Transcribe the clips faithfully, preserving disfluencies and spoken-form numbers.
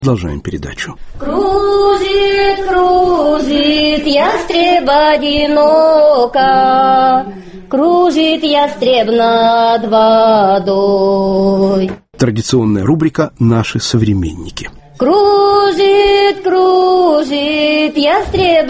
Продолжаем передачу. Кружит, кружит ястреб одиноко, кружит ястреб над водой. Традиционная рубрика «Наши современники». Кружит, кружит ястреб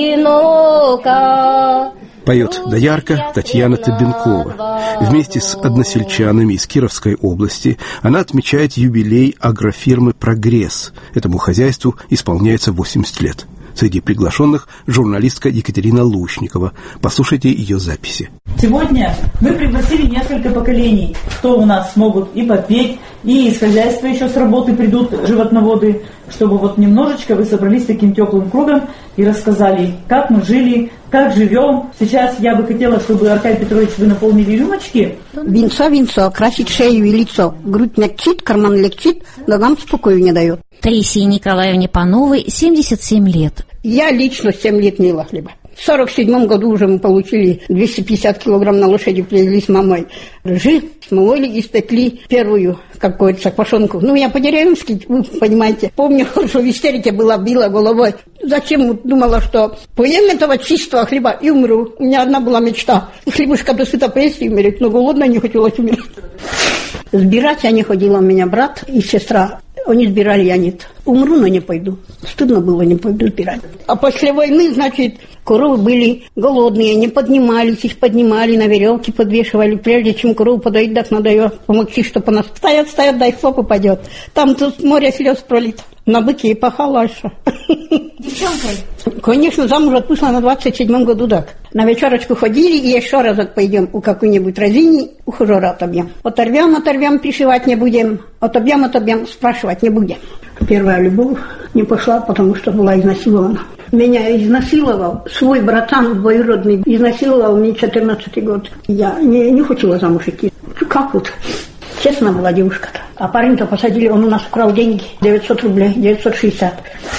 одиноко. Поет доярка Татьяна Табенкова. Вместе с односельчанами из Кировской области она отмечает юбилей агрофирмы «Прогресс». Этому хозяйству исполняется восемьдесят лет. Среди приглашенных журналистка Екатерина Лушникова. Послушайте ее записи. Сегодня мы пригласили несколько поколений, кто у нас смогут и попеть, и из хозяйства еще с работы придут животноводы, чтобы вот немножечко вы собрались таким теплым кругом и рассказали, как мы жили, как живем. Сейчас я бы хотела, чтобы, Аркадий Петрович, вы наполнили рюмочки. Винцо, винцо, красит шею и лицо. Грудь мягчит, карман легчит, ногам спокою не дает. Таисии Николаевне Пановой семьдесят семь лет. Я лично семь лет не ела хлеба. В сорок седьмом году уже мы получили двести пятьдесят килограмм на лошади, привезли с мамой. Ржи смололи, испекли первую, как говорится, квашенку. Ну, я по-деревенски, вы понимаете. Помню, что в истерике была, била головой. Зачем? Думала, что поем этого чистого хлеба и умру. У меня одна была мечта. Хлебушка до сыта поесть и умереть. Но голодная не хотелось умереть. Сбирать я не ходила, у меня брат и сестра. Они сбирали, я нет. Умру, но не пойду. Стыдно было, не пойду сбирать. А после войны, значит, коровы были голодные, не поднимались, их поднимали, на веревке подвешивали. Прежде чем корову подоить, так надо ее помогти, чтобы она стоят, стоят, дай хлоп упадет. Там тут море слез пролито. На быке и пахала еще. Девчонкой? Конечно, замуж отпустила на двадцать седьмом году, так. На вечерочку ходили, и еще разок пойдем у какой-нибудь разини, ухажера отобьем. Оторвем, оторвем, пришивать не будем. Отобьем, отобьем, спрашивать не будем. Первая любовь не пошла, потому что была изнасилована. Меня изнасиловал свой братан двоюродный, изнасиловал мне четырнадцатый год. Я не, не хотела замуж идти. Как вот? Честно была девушка-то. А парень-то посадили, он у нас украл деньги, девятьсот рублей, девятьсот шестьдесят.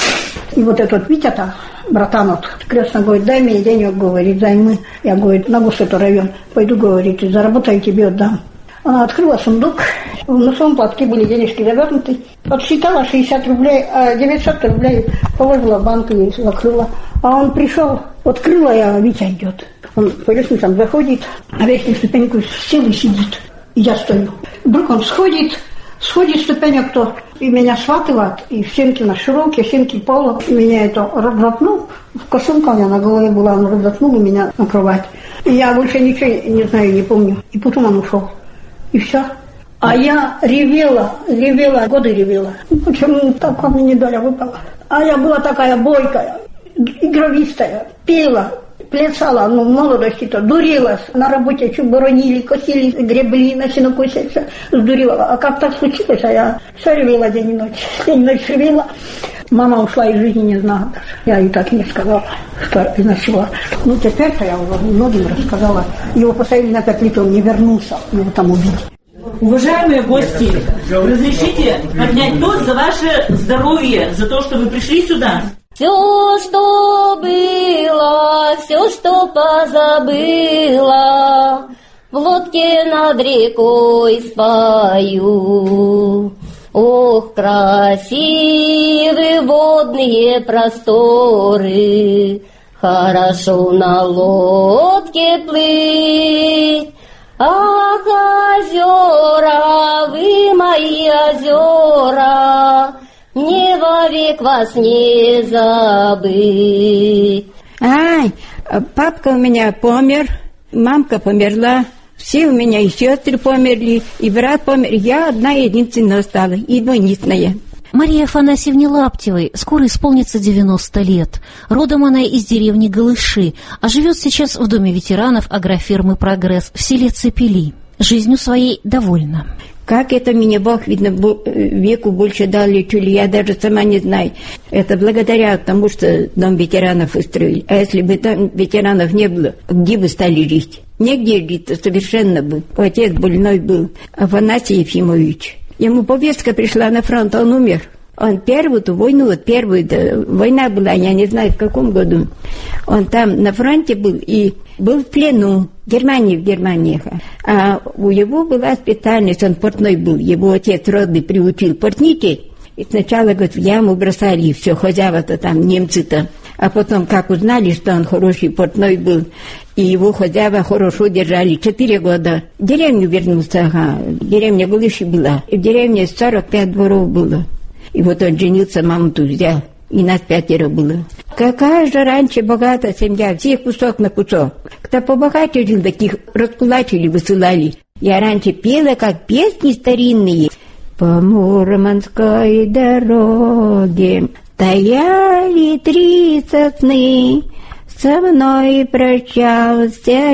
И вот этот Витя-то, братан вот, крестно говорит, дай мне денег, говорит, займы. Я, говорит, на государственный район пойду, говорит, заработаю, тебе отдам. Она открыла сундук, в носовом платке были денежки завернуты, подсчитала шестьдесят рублей, а девятьсот рублей положила в банк и закрыла. А он пришел, открыла я, а Витя идет. Он по лестницам заходит, на верхнюю ступеньку сел и сидит. И я стою. Вдруг он сходит, сходит ступенек то, и меня схватывает, и сенки на широкие, сенки пола, и меня это разотнул. Косынка у меня на голове была, он разотнул меня на кровать. И я больше ничего не знаю, не помню. И потом он ушел. И все. А я ревела, ревела, годы ревела. Почему так ко мне доля выпала? А я была такая бойкая, игровистая, пела, плясала, ну, в молодости-то, дурилась. На работе чуть боронили, косили, гребли, на сенокосе, все сдурила. А как так случилось, а я все ревела день и ночь. День и ночь ревела. Мама ушла из жизни, не знала даже. Я ей так и не сказала, что изнасиловала. Ну, теперь-то я уже многим рассказала. Его посадили на пять лет, он не вернулся, его там убили. Уважаемые гости, разрешите поднять тост за ваше здоровье, за то, что вы пришли сюда. Все, что было, все, что позабыла, в лодке над рекой спою. Ох, красивые водные просторы, хорошо на лодке плыть. Ах, озера, вы мои озера, мне вовек вас не забыть. Ай, папка у меня помер, мамка померла, все у меня и сестры померли, и брат помер, я одна единственная осталась, и двойнистная. Марии Афанасьевне Лаптевой скоро исполнится девяносто лет. Родом она из деревни Голыши, а живет сейчас в доме ветеранов агрофирмы «Прогресс» в селе Цепели. Жизнью своей довольна. Как это мне Бог, видно, веку больше дал, чули, я даже сама не знаю. Это благодаря тому, что дом ветеранов устроили. А если бы там ветеранов не было, где бы стали жить? Негде жить совершенно бы. Отец больной был, Афанасий Ефимович. Ему повестка пришла на фронт, он умер. Он первую ту войну, вот первую, да, война была, я не знаю в каком году. Он там на фронте был и был в плену. В Германии, в Германии. А у него была специальность, он портной был. Его отец родный приучил портничать. И сначала, говорит, в яму бросали, и все, хозяева-то там, немцы-то. А потом, как узнали, что он хороший портной был, и его хозяева хорошо держали, четыре года. В деревню вернулся, ага, деревня Голыши была. И в деревне сорок пять дворов было. И вот он женился, маму тут взял, и нас пятеро было. Какая же раньше богатая семья, всех кусок на кусок. Кто побогаче жил, таких раскулачили, высылали. Я раньше пела, как песни старинные. По Мурманской дороге стояли три сосны, со мной прощался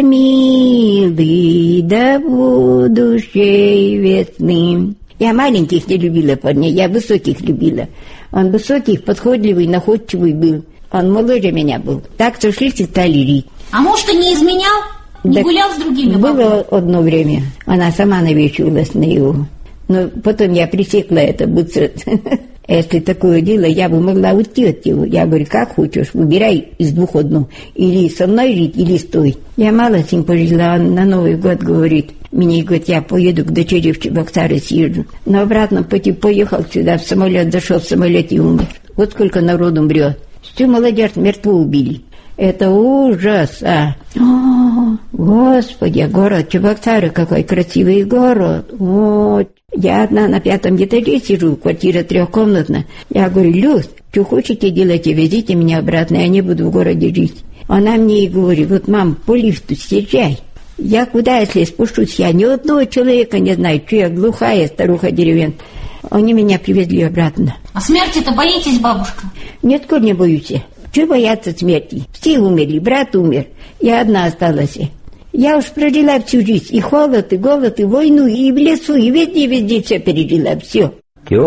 милый до будущей весны. Я маленьких не любила парней, я высоких любила. Он высоких, подходливый, находчивый был. Он моложе меня был. Так сошлись и стали жить. А может, и не изменял? Не так гулял с другими бабами? Было одно время. Она сама навещалась на его. Но потом я пресекла это быстро. Если такое дело, я бы могла уйти от него. Я говорю, как хочешь, выбирай из двух одну. Или со мной жить, или стой. Я мало с ним пожила. Он на Новый год говорит, мне говорит, я поеду к дочери в Чебоксары съезжу. На обратном пути поехал сюда, в самолет, зашел в самолет и умер. Вот сколько народу умрет. Всю молодежь мертво убили. Это ужас, а. О, Господи, город Чебоксары, какой красивый город. Вот. Я одна на пятом этаже сижу, квартира трехкомнатная. Я говорю, Люсь, что хотите делайте, везите меня обратно, я не буду в городе жить. Она мне и говорит, вот, мам, по лифту съезжай. Я куда, если спущусь, я ни одного человека не знаю, что я глухая старуха деревен. Они меня привезли обратно. А смерти-то боитесь, бабушка? Нет, коль не боюсь. Чего бояться смерти? Все умерли, брат умер, я одна осталась. Я уж прожила всю жизнь, и холод, и голод, и войну, и в лесу, и везде-везде все пережила, все.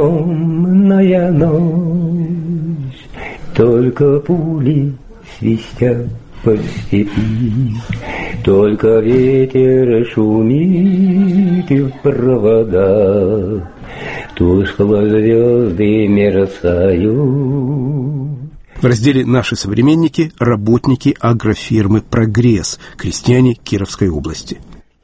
Темная ночь, только пули свистят по степи, только ветер шумит и в проводах, тускло звезды мерцают. В разделе «Наши современники» работники агрофирмы «Прогресс», крестьяне Кировской области.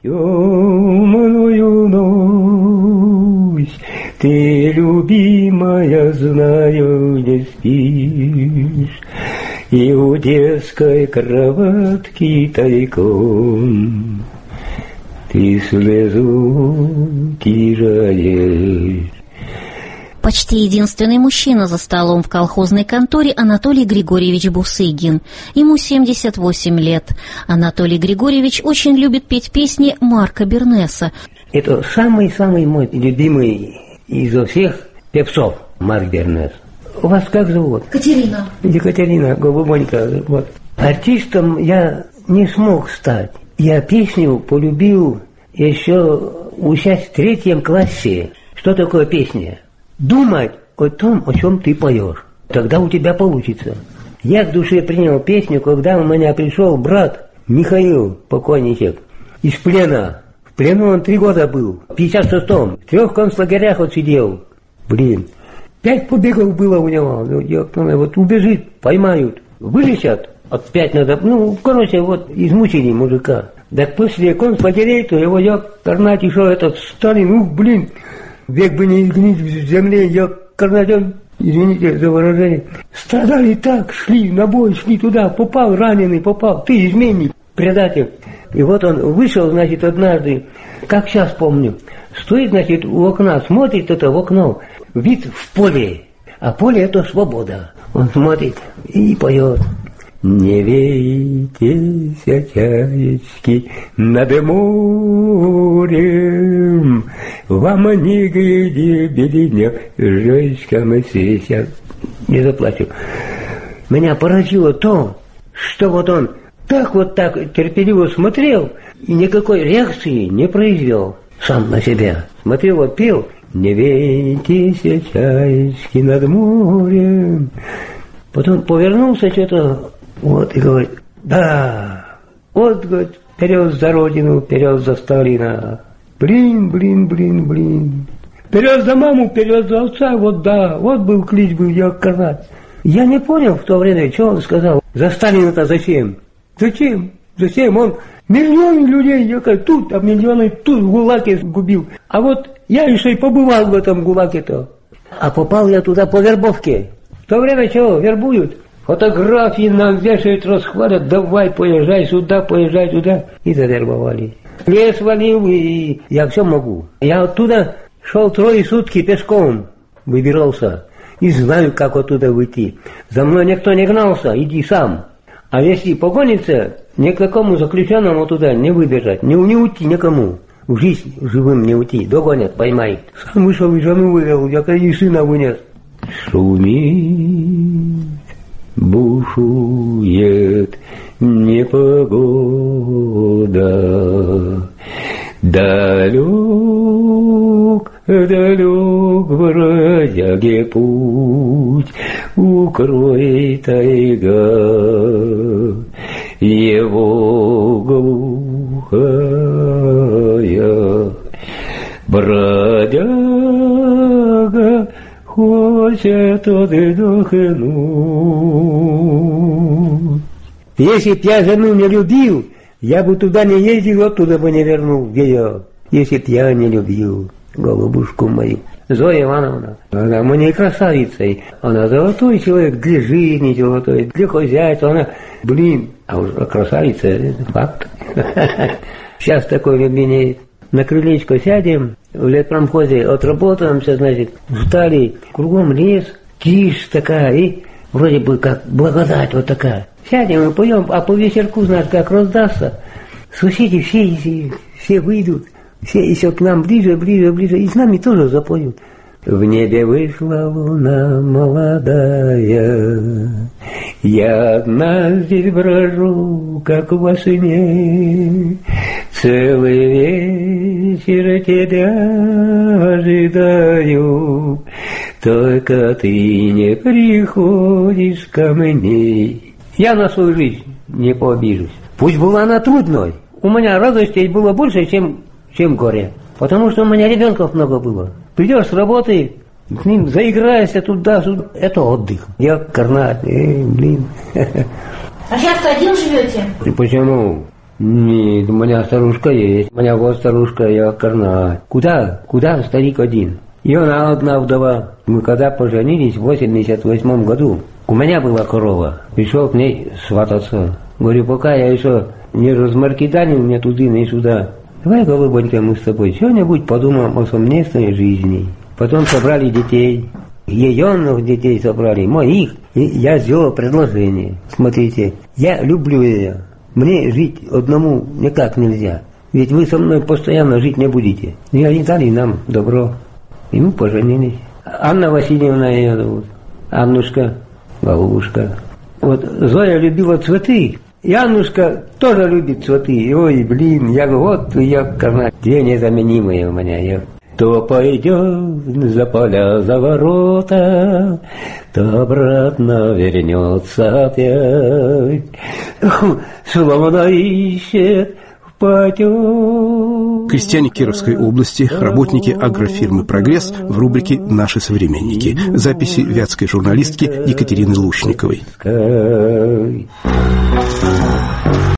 Темную ночь, ты, любимая, знаю, не спишь, и у детской кроватки тайком ты слезу тяжелеешь. Почти единственный мужчина за столом в колхозной конторе Анатолий Григорьевич Бусыгин. Ему семьдесят восемь лет. Анатолий Григорьевич очень любит петь песни Марка Бернеса. Это самый-самый мой любимый изо всех певцов Марк Бернес. Вас как зовут? Катерина. Екатерина, голубонька. Вот. Артистом я не смог стать. Я песню полюбил еще учась в третьем классе. Что такое песня? Думать о том, о чем ты поешь. Тогда у тебя получится. Я к душе принял песню, когда у меня пришел брат Михаил, покойничек, из плена. В плену он три года был. В пятьдесят шестом. В трех концлагерях он сидел. Блин. Пять побегов было у него. Вот убежит, поймают, вылечат. Опять надо, ну, короче, вот измучили мужика. Так после концлагерей, то его я карнать еще этот Сталин, ух, блин. Век бы не изгнить в земле, я карнадем, извините за выражение. Страдали так, шли на бой, шли туда, попал раненый, попал, ты изменник, предатель. И вот он вышел, значит, однажды, как сейчас помню, стоит, значит, у окна, смотрит это в окно, вид в поле, а поле это свобода. Он смотрит и поет. Не вейтесь, чаечки, над морем, вам нигде беленя жечками светят. Не заплачу. Меня поразило то, что вот он так вот так терпеливо смотрел и никакой реакции не произвел сам на себя. Смотрел, вот пел. Не вейтесь, чаечки, над морем. Потом повернулся что-то. Вот, и говорит, да, вот, говорит, вперед за родину, вперед за Сталина. Блин, блин, блин, блин. Вперед за маму, вперед за отца, вот да, вот был клич, был я казать. Я не понял в то время, что он сказал. За Сталина-то зачем? Зачем? Зачем? Он миллионы людей, я говорю, тут, а миллионы тут в ГУЛАГе губил. А вот я еще и побывал в этом ГУЛАГе-то. А попал я туда по вербовке. В то время чего, вербуют. Фотографии нам вешают, расхвалят, давай, поезжай сюда, поезжай туда. И завербовали. Лес валил, и я все могу. Я оттуда шел трое сутки пешком, выбирался. И знаю, как оттуда выйти. За мной никто не гнался, иди сам. А если погонится, ни к какому заключенному туда не выбежать, не, не уйти никому. В жизнь живым не уйти, догонят, поймают. Сам вышел и жену вывел, я и сына вынес. Шумит, бушует непогода. Далек, далек бродяге путь, укроет тайга его глухая. Бродяга хочет отдохнуть. Если б я жену не любил, я бы туда не ездил, оттуда бы не вернул ее. Если б я не любил голубушку мою. Зоя Ивановна, она мне красавица. Она золотой человек для жизни, золотой, для хозяйства. Она, блин, а уж красавица, это факт. Сейчас такой любви нет. На крылечко сядем, в летпромхозе отработаемся, значит, встали, кругом лес, тишь такая, и вроде бы как благодать вот такая. Сядем и поем, а по вечерку, знаешь, как раздастся, соседи все, все, все выйдут, все еще к нам ближе, ближе, ближе, и с нами тоже запоют. В небе вышла луна молодая, я одна здесь брожу, как во сне. Целый вечер тебя ожидаю, только ты не приходишь ко мне. Я на свою жизнь не пообижусь. Пусть была она трудной. У меня радостей было больше, чем, чем горе. Потому что у меня ребенков много было. Придешь с работы, с ним заиграешься туда-сюда. Это отдых. Я карнать, эй, блин. А сейчас один живете? И почему? Нет, у меня старушка есть. У меня вот старушка, я карнать. Куда? Куда старик один? И она одна вдова. Мы когда поженились в восемьдесят восьмом году, у меня была корова. Пришел к ней свататься. Говорю, пока я еще не размаркиданил мне туда, не сюда. Давай, голубонька, мы с тобой что-нибудь подумаем о совместной жизни. Потом собрали детей. Ее детей собрали, моих. И я сделал предложение. Смотрите, я люблю ее. Мне жить одному никак нельзя. Ведь вы со мной постоянно жить не будете. И они дали нам добро. И мы поженились. Анна Васильевна ее зовут. Аннушка, голубушка. Вот Зоя любила цветы. И Аннушка тоже любит цветы. И, ой, блин, я вот я карнать. Две незаменимые у меня. Я. То пойдет за поля, за ворота, то обратно вернется опять. Словно ищет в потём. Крестьяне Кировской области, работники агрофирмы «Прогресс» в рубрике «Наши современники». Записи вятской журналистки Екатерины Лучниковой.